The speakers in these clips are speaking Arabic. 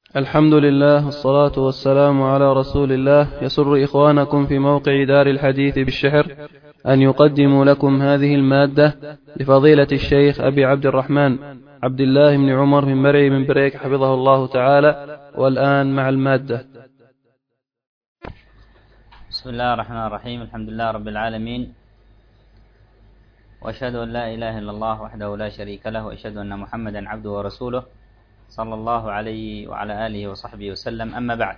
الحمد لله والصلاة والسلام على رسول الله. يسر إخوانكم في موقع دار الحديث بالشحر أن يقدموا لكم هذه المادة لفضيلة الشيخ أبي عبد الرحمن عبد الله بن عمر من مرعي من بريك حفظه الله تعالى. والآن مع المادة. بسم الله الرحمن الرحيم. الحمد لله رب العالمين، وأشهد أن لا إله إلا الله وحده لا شريك له، وأشهد أن محمدا عبده ورسوله صلى الله عليه وعلى آله وصحبه وسلم. أما بعد،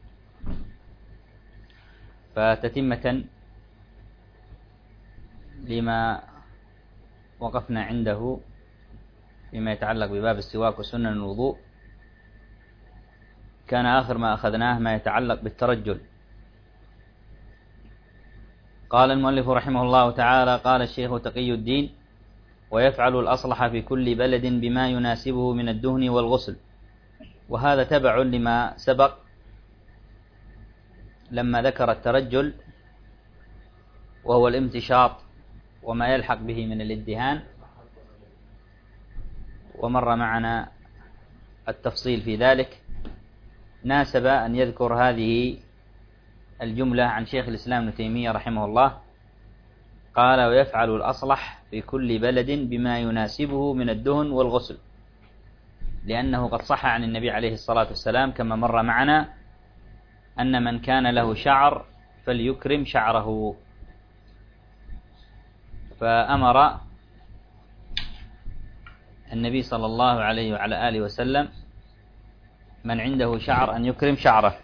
فتتمة لما وقفنا عنده فيما يتعلق بباب السواك وسنن الوضوء، كان آخر ما أخذناه ما يتعلق بالترجل. قال المؤلف رحمه الله تعالى: قال الشيخ تقي الدين: ويفعل الأصلح في كل بلد بما يناسبه من الدهن والغسل. وهذا تبع لما سبق لما ذكر الترجل، وهو الامتشاط وما يلحق به من الادهان، ومر معنا التفصيل في ذلك. ناسب أن يذكر هذه الجملة عن شيخ الإسلام ابن تيمية رحمه الله. قال: ويفعل الأصلح في كل بلد بما يناسبه من الدهن والغسل، لأنه قد صح عن النبي عليه الصلاة والسلام كما مر معنا أن من كان له شعر فليكرم شعره، فأمر النبي صلى الله عليه وعلى آله وسلم من عنده شعر أن يكرم شعره.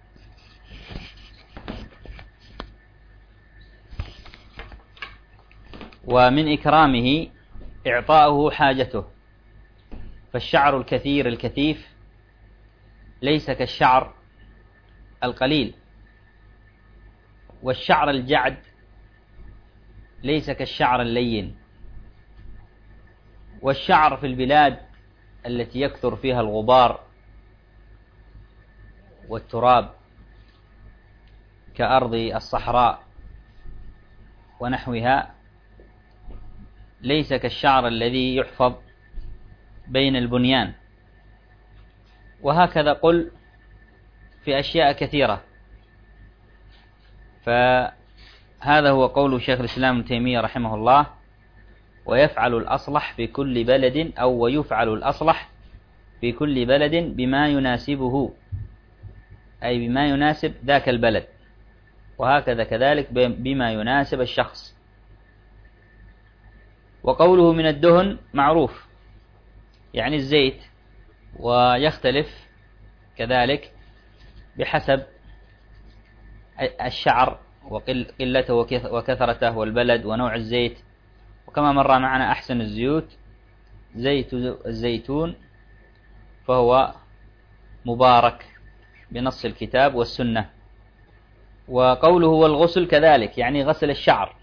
ومن إكرامه إعطاؤه حاجته، فالشعر الكثير الكثيف ليس كالشعر القليل، والشعر الجعد ليس كالشعر اللين، والشعر في البلاد التي يكثر فيها الغبار والتراب كأرض الصحراء ونحوها ليس كالشعر الذي يحفظ بين البنيان. وهكذا قل في أشياء كثيرة. فهذا هو قول شيخ الإسلام ابن تيمية رحمه الله: ويفعل الأصلح في كل بلد، أو ويفعل الأصلح في كل بلد بما يناسبه، أي بما يناسب ذاك البلد، وهكذا كذلك بما يناسب الشخص. وقوله من الدهن معروف، يعني الزيت، ويختلف كذلك بحسب الشعر وقلته وكثرته والبلد ونوع الزيت. وكما مر معنا أحسن الزيوت زيت الزيتون، فهو مبارك بنص الكتاب والسنة. وقوله والغسل كذلك، يعني غسل الشعر،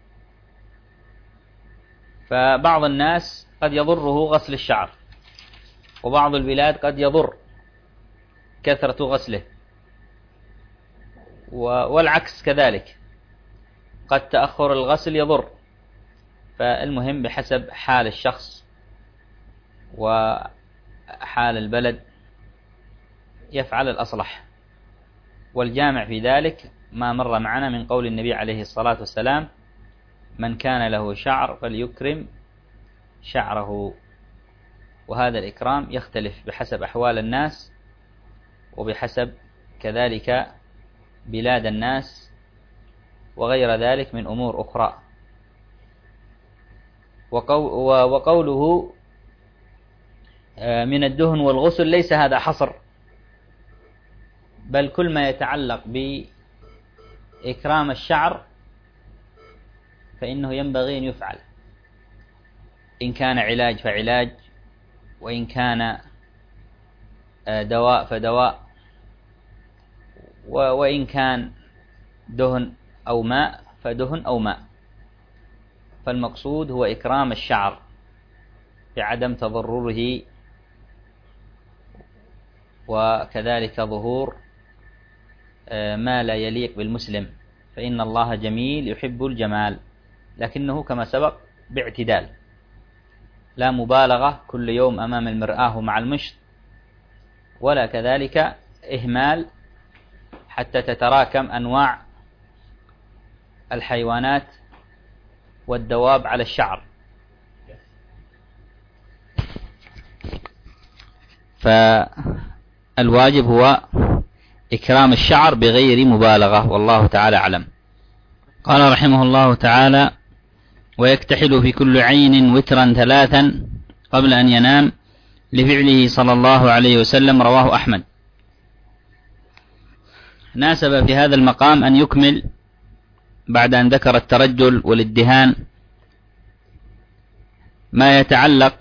فبعض الناس قد يضره غسل الشعر، وبعض البلاد قد يضر كثرة غسله، والعكس كذلك، قد تأخر الغسل يضر. فالمهم بحسب حال الشخص وحال البلد يفعل الأصلح. والجامع في ذلك ما مر معنا من قول النبي عليه الصلاة والسلام: من كان له شعر فليكرم شعره. وهذا الإكرام يختلف بحسب أحوال الناس، وبحسب كذلك بلاد الناس، وغير ذلك من أمور أخرى. وقوله من الدهن والغسل ليس هذا حصر، بل كل ما يتعلق بإكرام الشعر فإنه ينبغي أن يفعل، إن كان علاج فعلاج، وإن كان دواء فدواء، وإن كان دهن أو ماء فدهن أو ماء. فالمقصود هو إكرام الشعر بعدم تضرره، وكذلك ظهور ما لا يليق بالمسلم، فإن الله جميل يحب الجمال، لكنه كما سبق باعتدال، لا مبالغة كل يوم أمام المرآة مع المشط، ولا كذلك إهمال حتى تتراكم أنواع الحيوانات والدواب على الشعر. فالواجب هو إكرام الشعر بغير مبالغة، والله تعالى أعلم. قال رحمه الله تعالى: ويكتحل في كل عين وترا 3 قبل أن ينام، لفعله صلى الله عليه وسلم، رواه أحمد. ناسب في هذا المقام أن يكمل بعد أن ذكر الترجل والادهان ما يتعلق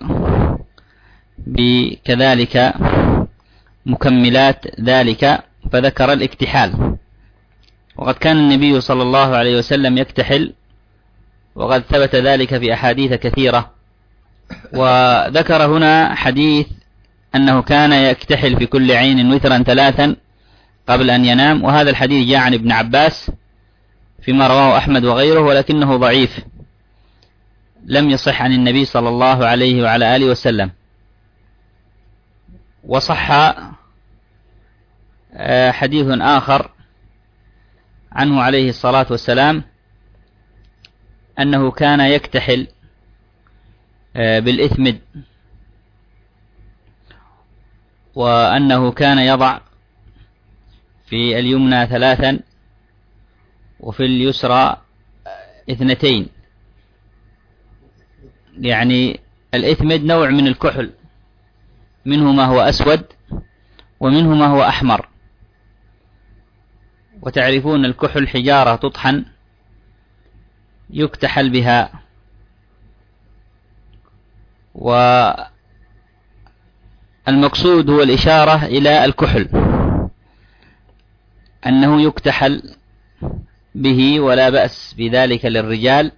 بكذلك مكملات ذلك، فذكر الاكتحال. وقد كان النبي صلى الله عليه وسلم يكتحل، وقد ثبت ذلك في أحاديث كثيرة. وذكر هنا حديث أنه كان يكتحل في كل عين وترا 3 قبل أن ينام، وهذا الحديث جاء عن ابن عباس فيما رواه أحمد وغيره، ولكنه ضعيف لم يصح عن النبي صلى الله عليه وعلى آله وسلم. وصح حديث آخر عنه عليه الصلاة والسلام أنه كان يكتحل بالإثمد، وأنه كان يضع في اليمنى 3 وفي اليسرى 2. يعني الإثمد نوع من الكحل، منه ما هو أسود ومنه ما هو أحمر. وتعرفون الكحل حجارة تطحن يكتحل بها. والمقصود هو الإشارة إلى الكحل، أنه يكتحل به ولا بأس بذلك للرجال،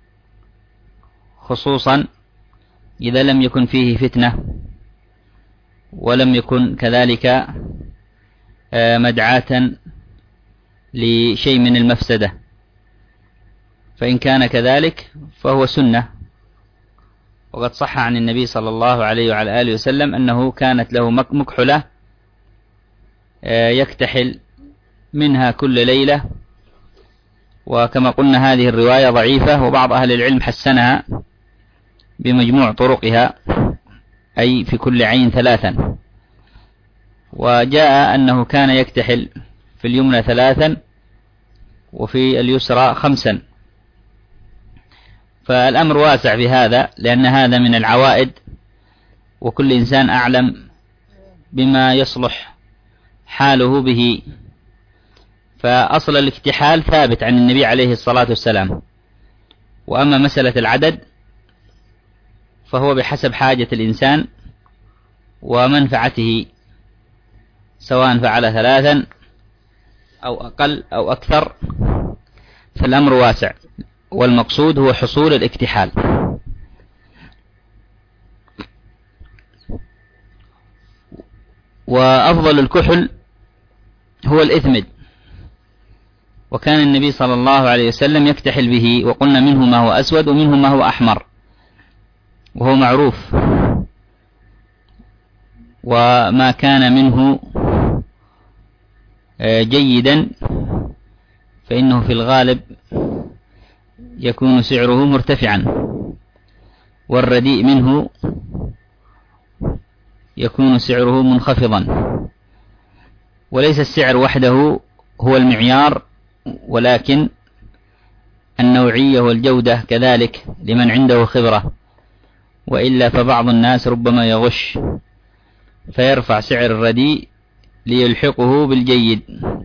خصوصا إذا لم يكن فيه فتنة ولم يكن كذلك مدعاة لشيء من المفسدة، فإن كان كذلك فهو سنة. وقد صح عن النبي صلى الله عليه وعلى آله وسلم أنه كانت له مكحلة يكتحل منها كل ليلة. وكما قلنا هذه الرواية ضعيفة، وبعض أهل العلم حسنها بمجموع طرقها، أي في كل عين 3. وجاء أنه كان يكتحل في اليمنى 3 وفي اليسرى 5. فالأمر واسع في هذا، لأن هذا من العوائد، وكل إنسان أعلم بما يصلح حاله به. فأصل الاكتحال ثابت عن النبي عليه الصلاة والسلام. وأما مسألة العدد فهو بحسب حاجة الإنسان ومنفعته، سواء فعل 3 أو أقل أو أكثر، فالأمر واسع، والمقصود هو حصول الاكتحال. وأفضل الكحل هو الإثمد، وكان النبي صلى الله عليه وسلم يكتحل به، وقلنا منه ما هو أسود ومنه ما هو أحمر، وهو معروف. وما كان منه جيدا فإنه في الغالب يكون سعره مرتفعا، والرديء منه يكون سعره منخفضا. وليس السعر وحده هو المعيار، ولكن النوعية والجودة كذلك لمن عنده خبرة، وإلا فبعض الناس ربما يغش فيرفع سعر الرديء ليلحقه بالجيد،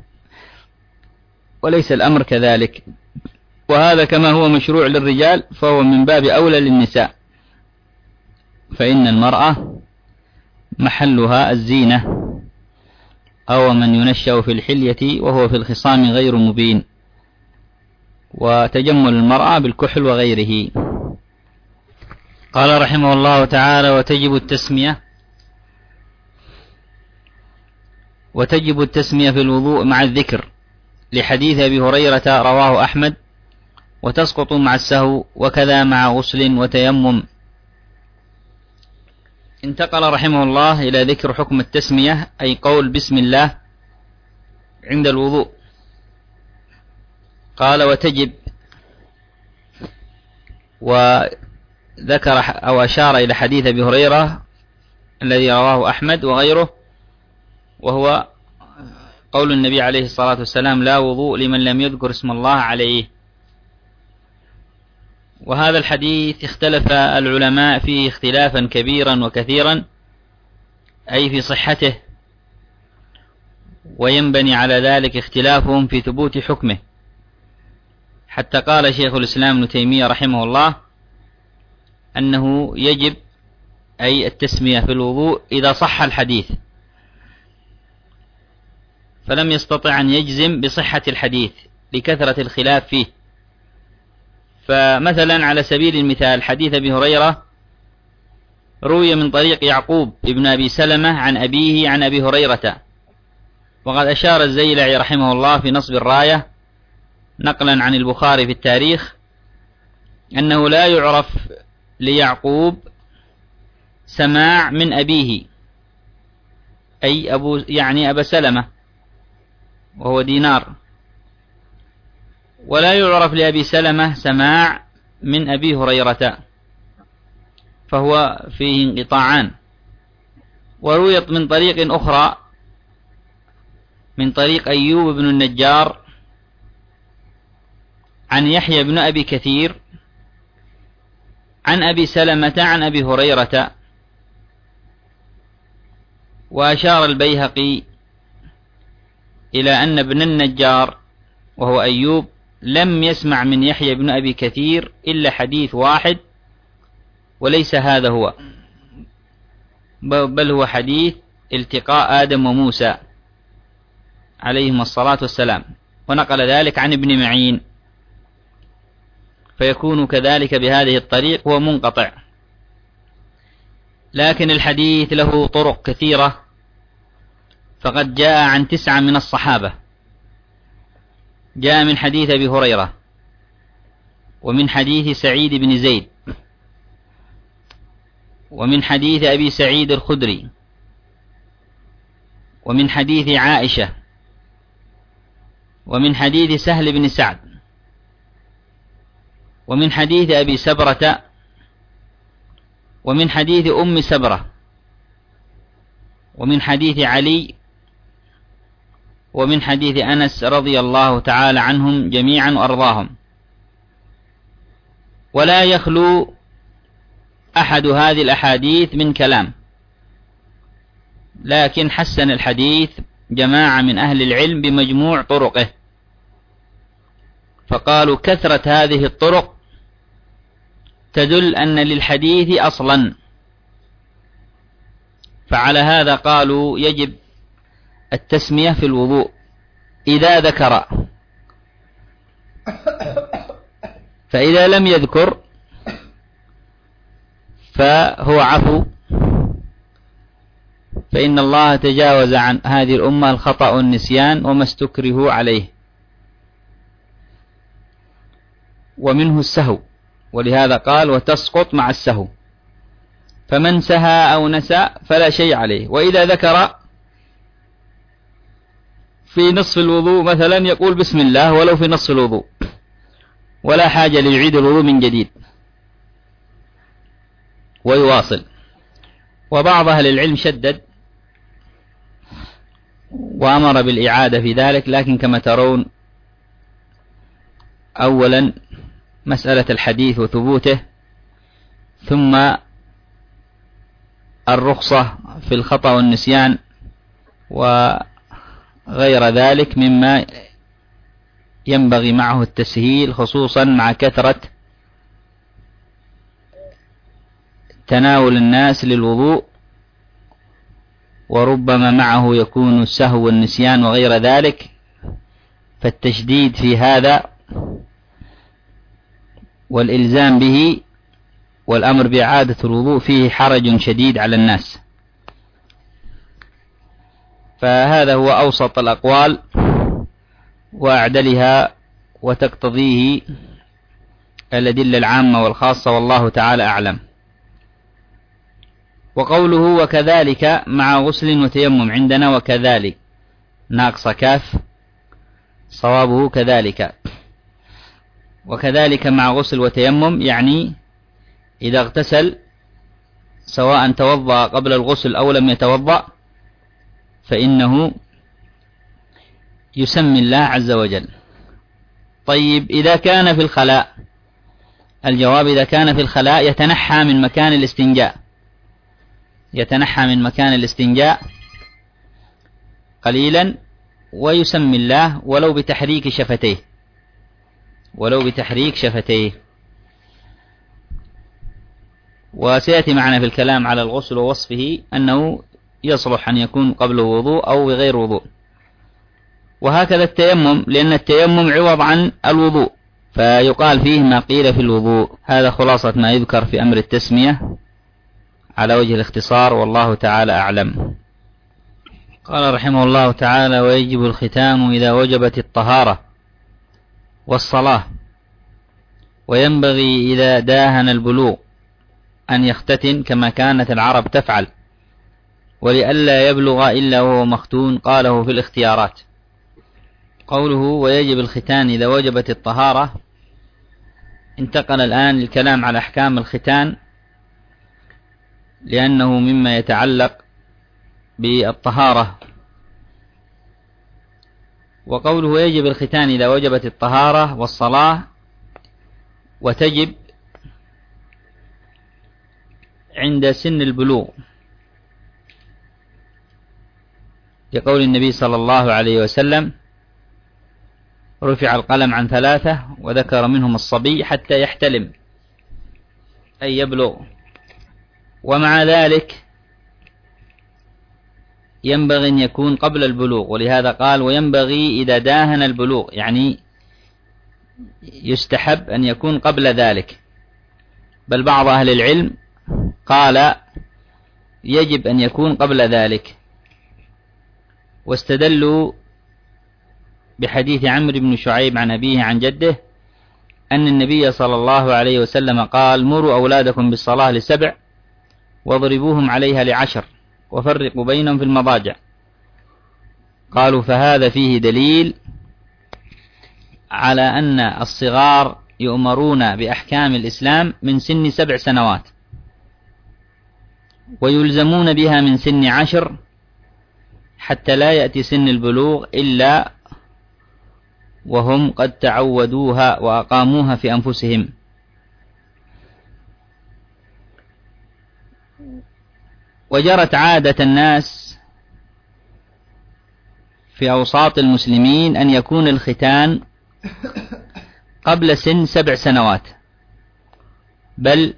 وليس الأمر كذلك. وهذا كما هو مشروع للرجال فهو من باب أولى للنساء، فإن المرأة محلها الزينة، أو من ينشأ في الحلية وهو في الخصام غير مبين، وتجمل المرأة بالكحل وغيره. قال رحمه الله تعالى: وتجب التسمية في الوضوء مع الذكر، لحديث أبي هريرة رواه أحمد، وتسقط مع السهو، وكذا مع غسل وتيمم. انتقل رحمه الله إلى ذكر حكم التسمية، أي قول بسم الله عند الوضوء. قال وتجب، وذكر أو أشار إلى حديث أبي هريرة الذي رواه أحمد وغيره، وهو قول النبي عليه الصلاة والسلام: لا وضوء لمن لم يذكر اسم الله عليه. وهذا الحديث اختلف العلماء فيه اختلافا كبيرا وكثيرا، أي في صحته، وينبني على ذلك اختلافهم في ثبوت حكمه، حتى قال شيخ الإسلام ابن تيمية رحمه الله أنه يجب، أي التسمية في الوضوء، إذا صح الحديث، فلم يستطع أن يجزم بصحة الحديث لكثرة الخلاف فيه. فمثلا على سبيل المثال حديث أبي هريرة روي من طريق يعقوب ابن أبي سلمة عن أبيه عن أبي هريرة، وقد أشار الزيلعي رحمه الله في نصب الراية نقلا عن البخاري في التاريخ أنه لا يعرف ليعقوب سماع من أبيه، أي يعني أبا سلمة وهو دينار، ولا يعرف لأبي سلمة سماع من أبي هريرة، فهو فيه انقطاعان. ورويت من طريق أخرى من طريق أيوب بن النجار عن يحيى بن أبي كثير عن أبي سلمة عن أبي هريرة. وأشار البيهقي إلى أن ابن النجار وهو أيوب لم يسمع من يحيى بن أبي كثير إلا حديث واحد، وليس هذا هو، بل هو حديث التقاء آدم وموسى عليهما الصلاة والسلام، ونقل ذلك عن ابن معين، فيكون كذلك بهذه الطريق هو منقطع. لكن الحديث له طرق كثيرة، فقد جاء عن 9 من الصحابة. جاء من حديث أبي هريرة، ومن حديث سعيد بن زيد، ومن حديث أبي سعيد الخدري، ومن حديث عائشة، ومن حديث سهل بن سعد، ومن حديث أبي سبرة، ومن حديث أم سبرة، ومن حديث علي، ومن حديث أنس رضي الله تعالى عنهم جميعا وأرضاهم. ولا يخلو أحد هذه الأحاديث من كلام، لكن حسن الحديث جماعة من أهل العلم بمجموع طرقه، فقالوا كثرة هذه الطرق تدل أن للحديث أصلا، فعلى هذا قالوا يجب التسمية في الوضوء إذا ذكر، فإذا لم يذكر فهو عفو، فإن الله تجاوز عن هذه الأمة الخطأ والنسيان وما استكرهوا عليه، ومنه السهو، ولهذا قال وتسقط مع السهو، فمن سهى أو نسى فلا شيء عليه. وإذا ذكر في نصف الوضوء مثلا يقول بسم الله ولو في نصف الوضوء، ولا حاجة ليعيد الوضوء من جديد ويواصل. وبعض أهل العلم شدد وأمر بالإعادة في ذلك، لكن كما ترون أولا مسألة الحديث وثبوته، ثم الرخصة في الخطأ والنسيان وغير ذلك مما ينبغي معه التسهيل، خصوصا مع كثرة تناول الناس للوضوء، وربما معه يكون السهو والنسيان وغير ذلك، فالتشديد في هذا والإلزام به والأمر بإعادة الوضوء فيه حرج شديد على الناس. فهذا هو أوسط الأقوال وأعدلها وتقتضيه الأدلة العامة والخاصة، والله تعالى أعلم. وقوله وكذلك مع غسل وتيمم عندنا وكذلك ناقص كاف، صوابه كذلك. وكذلك مع غسل وتيمم يعني إذا اغتسل سواء توضأ قبل الغسل أو لم يتوضأ فإنه يسمي الله عز وجل. طيب إذا كان في الخلاء، الجواب إذا كان في الخلاء يتنحى من مكان الاستنجاء، يتنحى من مكان الاستنجاء قليلا ويسمي الله ولو بتحريك شفتيه، ولو بتحريك شفتيه. وسيأتي معنا في الكلام على الغسل ووصفه أنه يصلح أن يكون قبل وضوء أو بغير وضوء. وهكذا التيمم، لأن التيمم عوض عن الوضوء فيقال فيه ما قيل في الوضوء. هذا خلاصة ما يذكر في أمر التسمية على وجه الاختصار، والله تعالى أعلم. قال رحمه الله تعالى: ويجب الختام إذا وجبت الطهارة والصلاة، وينبغي إذا داهن البلوغ أن يختتن كما كانت العرب تفعل، ولئلا يبلغ إلا وهو مختون. قاله في الاختيارات. قوله ويجب الختان إذا وجبت الطهارة، انتقل الآن للكلام على أحكام الختان لأنه مما يتعلق بالطهارة. وقوله يجب الختان إذا وجبت الطهارة والصلاة، وتجب عند سن البلوغ، لقول النبي صلى الله عليه وسلم: رفع القلم عن 3 وذكر منهم الصبي حتى يحتلم أي يبلغ. ومع ذلك ينبغي أن يكون قبل البلوغ، ولهذا قال وينبغي إذا داهن البلوغ، يعني يستحب أن يكون قبل ذلك. بل بعض أهل العلم قال يجب أن يكون قبل ذلك، واستدلوا بحديث عمرو بن شعيب عن أبيه عن جده أن النبي صلى الله عليه وسلم قال: مروا أولادكم بالصلاة ل7 واضربوهم عليها ل10 وفرقوا بينهم في المضاجع. قالوا فهذا فيه دليل على أن الصغار يؤمرون بأحكام الإسلام من سن 7 سنوات، ويلزمون بها من سن 10 حتى لا يأتي سن البلوغ إلا وهم قد تعودوها وأقاموها في أنفسهم. وجرت عادة الناس في أوساط المسلمين أن يكون الختان قبل سن 7 سنوات، بل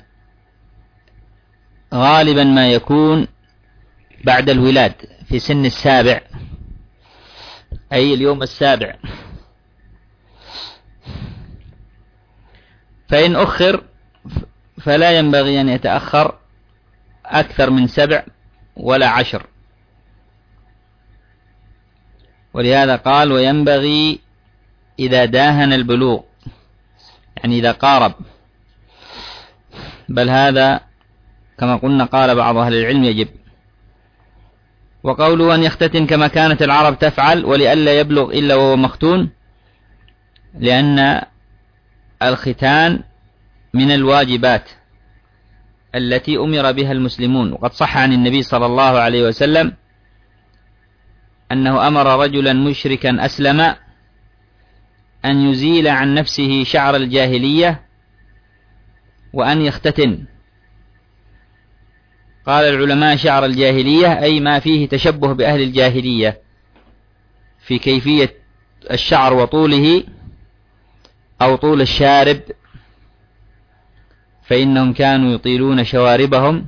غالبا ما يكون بعد الولاد في سن 7، أي اليوم 7. فإن أخر فلا ينبغي أن يتأخر أكثر من 7 ولا 10. ولهذا قال وينبغي إذا داهن البلوغ، يعني إذا قارب. بل هذا كما قلنا قال بعض أهل العلم يجب. وقوله أن يختتن كما كانت العرب تفعل ولئلا يبلغ إلا وهو مختون، لأن الختان من الواجبات التي أمر بها المسلمون. وقد صح عن النبي صلى الله عليه وسلم أنه أمر رجلا مشركا أسلم أن يزيل عن نفسه شعر الجاهلية وأن يختتن. قال العلماء شعر الجاهلية أي ما فيه تشبه بأهل الجاهلية في كيفية الشعر وطوله أو طول الشارب، فإنهم كانوا يطيلون شواربهم،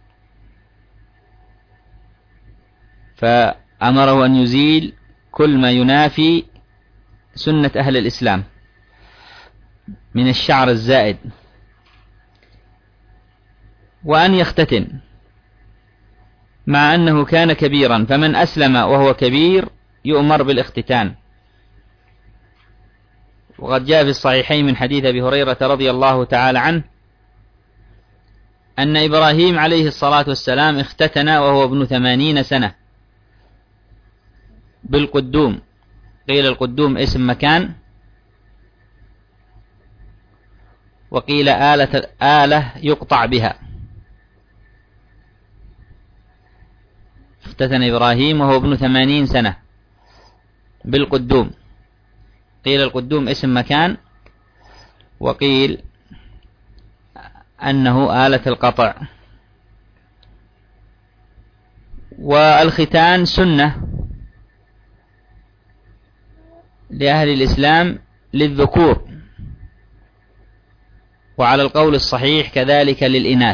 فأمره أن يزيل كل ما ينافي سنة أهل الإسلام من الشعر الزائد، وأن يختتن مع أنه كان كبيرا، فمن أسلم وهو كبير يؤمر بالاختتان. وقد جاء في الصحيحين من حديث أبي هريرة رضي الله تعالى عنه أن إبراهيم عليه الصلاة والسلام اختتن وهو ابن 80 سنة بالقدوم. قيل القدوم اسم مكان، وقيل آلة يقطع بها. اختتن إبراهيم وهو ابن 80 سنة بالقدوم. قيل القدوم اسم مكان، وقيل أنه آلة القطع. والختان سنة لأهل الإسلام للذكور، وعلى القول الصحيح كذلك للإناث،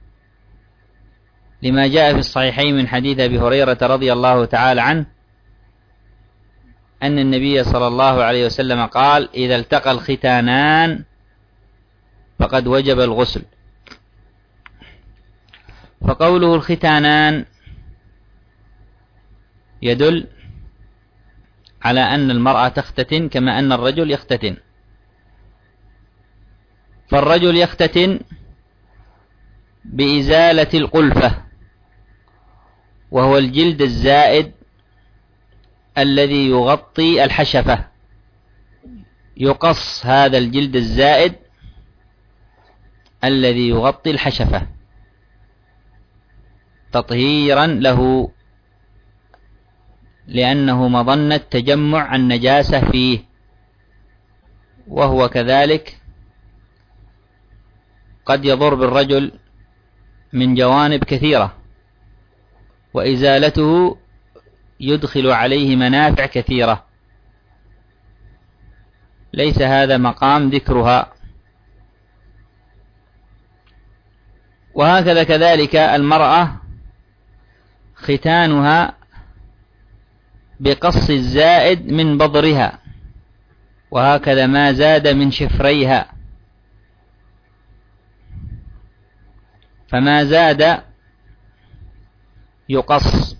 لما جاء في الصحيحين من حديث أبي هريرة رضي الله تعالى عنه أن النبي صلى الله عليه وسلم قال: إذا التقى الختانان فقد وجب الغسل. فقوله الختانان يدل على أن المرأة تختتن كما أن الرجل يختتن. فالرجل يختتن بإزالة القلفة، وهو الجلد الزائد الذي يغطي الحشفة. يقص هذا الجلد الزائد الذي يغطي الحشفة تطهيرا له، لأنه مظنة تجمع النجاسة فيه، وهو كذلك قد يضر بالرجل من جوانب كثيرة، وإزالته يدخل عليه منافع كثيرة ليس هذا مقام ذكرها. وهكذا كذلك المرأة ختانها بقص الزائد من بضرها، وهكذا ما زاد من شفريها، فما زاد يقص.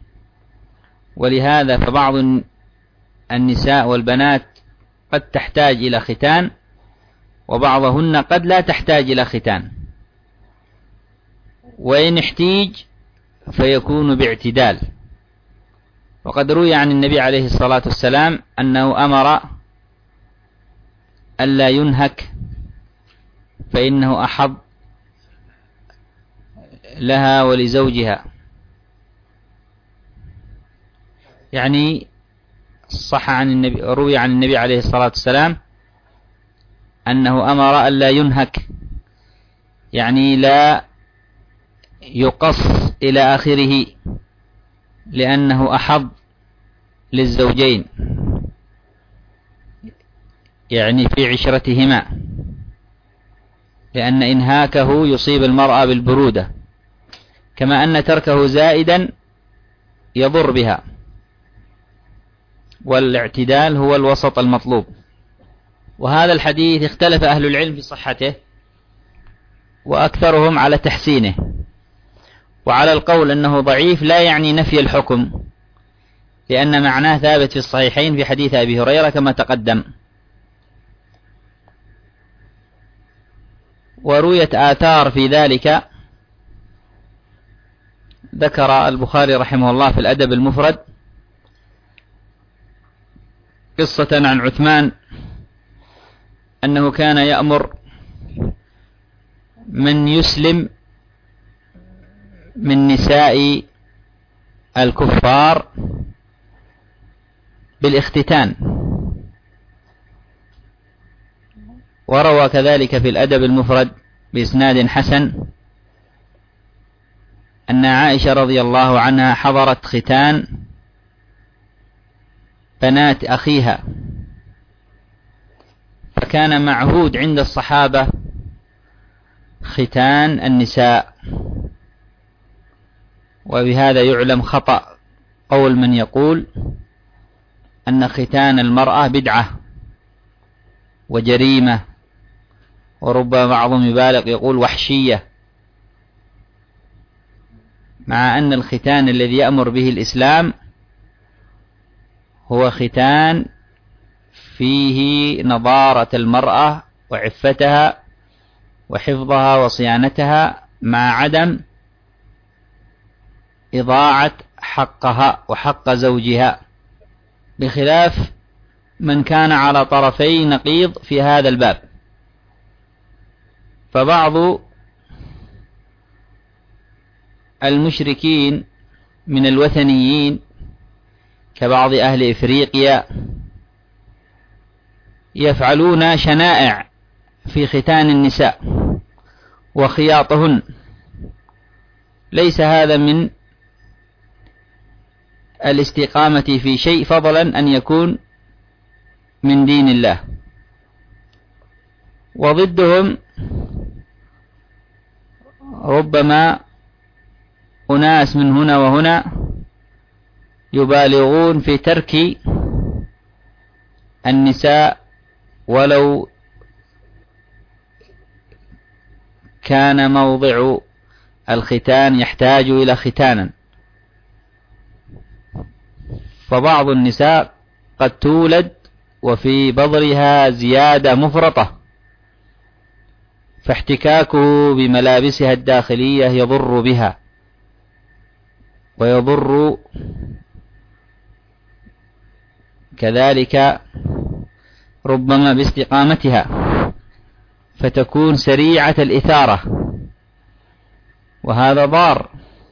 ولهذا فبعض النساء والبنات قد تحتاج إلى ختان، وبعضهن قد لا تحتاج إلى ختان، وإن احتيج فيكون باعتدال. وقد روي عن النبي عليه الصلاة والسلام أنه أمر ألا ينهك، فإنه أحب لها ولزوجها. يعني صح عن النبي، روي عن النبي عليه الصلاة والسلام أنه أمر ألا ينهك، يعني لا يقص إلى آخره، لأنه أحب للزوجين يعني في عشرتهما، لأن إنهاكه يصيب المرأة بالبرودة، كما أن تركه زائدا يضر بها. والاعتدال هو الوسط المطلوب. وهذا الحديث اختلف أهل العلم في صحته، وأكثرهم على تحسينه، وعلى القول أنه ضعيف لا يعني نفي الحكم، لأن معناه ثابت في الصحيحين في حديث أبي هريرة كما تقدم. ورويت آثار في ذلك، ذكر البخاري رحمه الله في الأدب المفرد قصة عن عثمان أنه كان يأمر من يسلم من نساء الكفار بالاختتان. وروى كذلك في الأدب المفرد بإسناد حسن أن عائشة رضي الله عنها حضرت ختان بنات أخيها، فكان معهود عند الصحابة ختان النساء. وبهذا يعلم خطأ قول من يقول أن ختان المرأة بدعة وجريمة، وربما بعضهم يبالغ يقول وحشية، مع أن الختان الذي يأمر به الإسلام هو ختان فيه نضارة المرأة وعفتها وحفظها وصيانتها مع عدم إضاعة حقها وحق زوجها، بخلاف من كان على طرفي نقيض في هذا الباب. فبعض المشركين من الوثنيين كبعض أهل إفريقيا يفعلون شنائع في ختان النساء وخياطهن، ليس هذا من الاستقامة في شيء، فضلا أن يكون من دين الله. وضدهم ربما أناس من هنا وهنا يبالغون في ترك النساء ولو كان موضع الختان يحتاج إلى ختانا. فبعض النساء قد تولد وفي بضرها زيادة مفرطة، فاحتكاكه بملابسها الداخلية يضر بها ويضر كذلك ربما باستقامتها، فتكون سريعة الإثارة، وهذا ضار.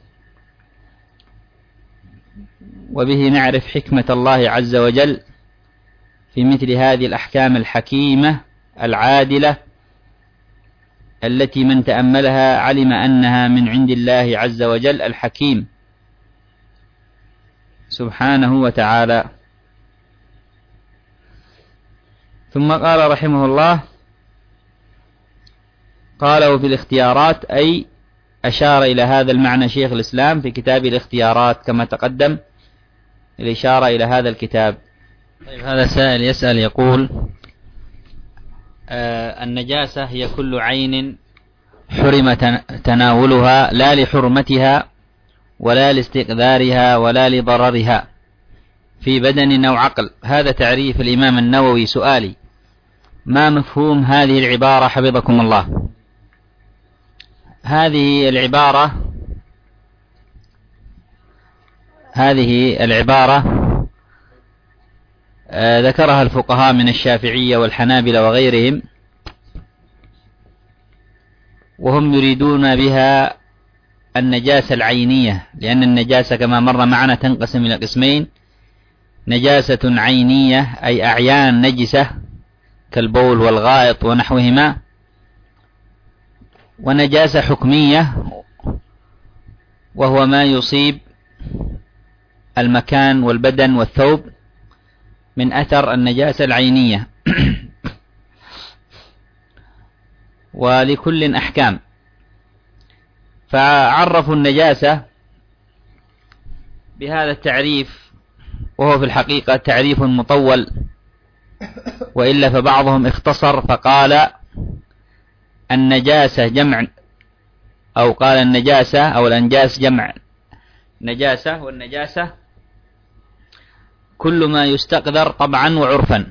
وبه نعرف حكمة الله عز وجل في مثل هذه الأحكام الحكيمة العادلة، التي من تأملها علم أنها من عند الله عز وجل الحكيم سبحانه وتعالى. ثم قال رحمه الله: قاله في الاختيارات، أي أشار إلى هذا المعنى شيخ الإسلام في كتاب الاختيارات كما تقدم الإشارة إلى هذا الكتاب. طيب، هذا سائل يسأل يقول: النجاسة هي كل عين حرم تناولها لا لحرمتها ولا لاستقذارها ولا لضررها في بدن أو عقل. هذا تعريف الإمام النووي. سؤالي: ما مفهوم هذه العبارة حفظكم الله؟ هذه العبارة ذكرها الفقهاء من الشافعية والحنابلة وغيرهم، وهم يريدون بها النجاسة العينية، لأن النجاسة كما مر معنا تنقسم إلى قسمين: نجاسة عينية أي أعيان نجسة كالبول والغائط ونحوهما، ونجاسة حكمية وهو ما يصيب المكان والبدن والثوب من أثر النجاسة العينية. ولكل أحكام. فعرفوا النجاسة بهذا التعريف، وهو في الحقيقة تعريف مطول، وإلا فبعضهم اختصر فقال النجاسة جمع، أو قال النجاسة أو الأنجاس جمع نجاسة، والنجاسة كل ما يستقذر طبعا وعرفا،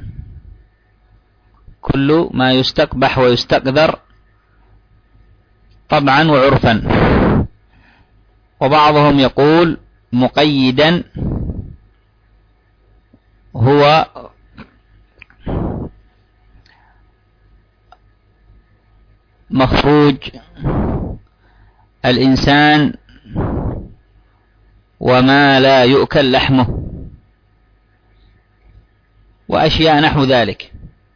كل ما يستقبح ويستقذر طبعا وعرفا. وبعضهم يقول مقيدا هو مخروج الإنسان وما لا يؤكل لحمه وأشياء نحو ذلك.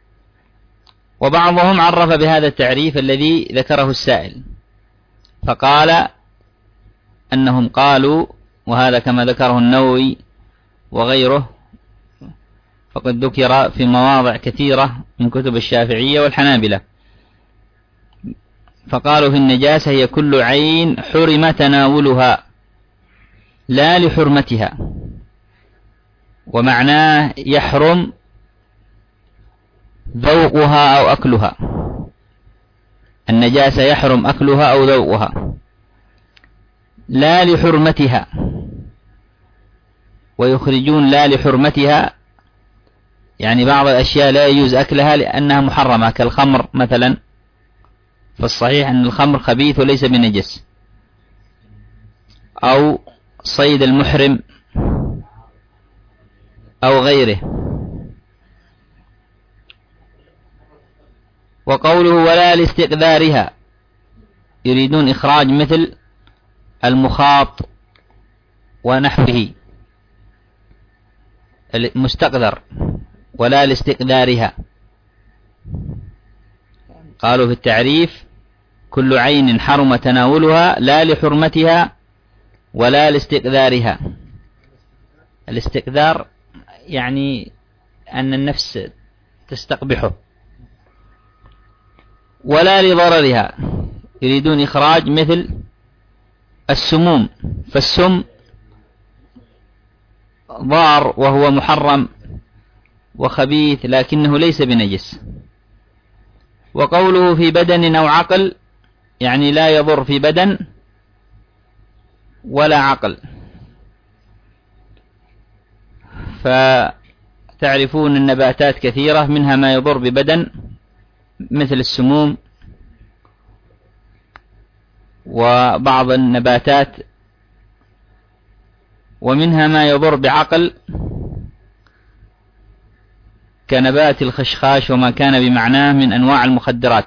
وبعضهم عرف بهذا التعريف الذي ذكره السائل، فقال أنهم قالوا، وهذا كما ذكره النووي وغيره، فقد ذكر في مواضع كثيرة من كتب الشافعية والحنابلة، فقالوا في النجاسة هي كل عين حرم تناولها لا لحرمتها، ومعناه يحرم ذوقها أو أكلها. النجاسة يحرم أكلها أو ذوقها لا لحرمتها، ويخرجون لا لحرمتها يعني بعض الأشياء لا يجوز أكلها لأنها محرمة، كالخمر مثلا فالصحيح أن الخمر خبيث وليس بنجس. أو صيد المحرم أو غيره. وقوله ولا لاستقذارها يريدون إخراج مثل المخاط ونحوه المستقذر، ولا لاستقذارها. قالوا في التعريف كل عين حرم تناولها لا لحرمتها ولا لاستقذارها. الاستقذار يعني أن النفس تستقبحه. ولا لضررها يريدون إخراج مثل السموم، فالسم ضار وهو محرم وخبيث لكنه ليس بنجس. وقوله في بدن أو عقل يعني لا يضر في بدن ولا عقل. فتعرفون النباتات كثيرة منها ما يضر ببدن مثل السموم، وبعض النباتات، ومنها ما يضر بعقل كنبات الخشخاش وما كان بمعناه من أنواع المخدرات.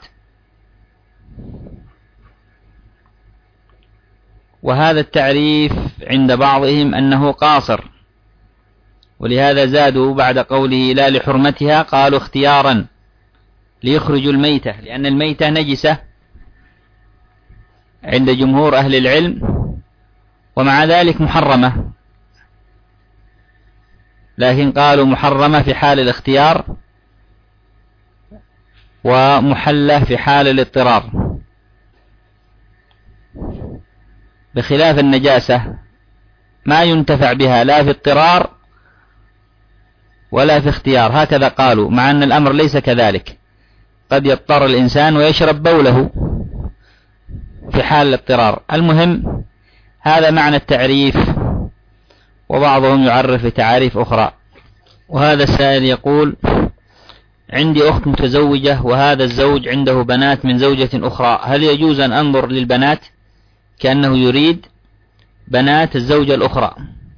وهذا التعريف عند بعضهم أنه قاصر، ولهذا زادوا بعد قوله لا لحرمتها قالوا اختيارا ليخرجوا الميتة، لأن الميتة نجسة عند جمهور أهل العلم، ومع ذلك محرمة، لكن قالوا محرمة في حال الاختيار ومحلة في حال الاضطرار، بخلاف النجاسة ما ينتفع بها لا في اضطرار ولا في اختيار. هكذا قالوا، مع أن الأمر ليس كذلك، قد يضطر الإنسان ويشرب بوله في حال الاضطرار. المهم هذا معنى التعريف، وبعضهم يعرف بتعاريف أخرى. وهذا السائل يقول عندي أخت متزوجة وهذا الزوج عنده بنات من زوجة أخرى، هل يجوز أن أنظر للبنات؟ كأنه يريد بنات الزوجة الأخرى.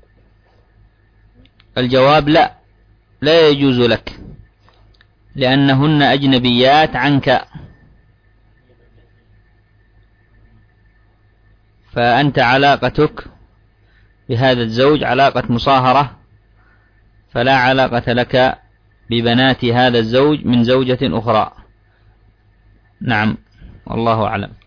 الجواب لا، لا يجوز لك، لأنهن أجنبيات عنك، فأنت علاقتك بهذا الزوج علاقة مصاهرة، فلا علاقة لك ببنات هذا الزوج من زوجة أخرى. نعم، والله أعلم.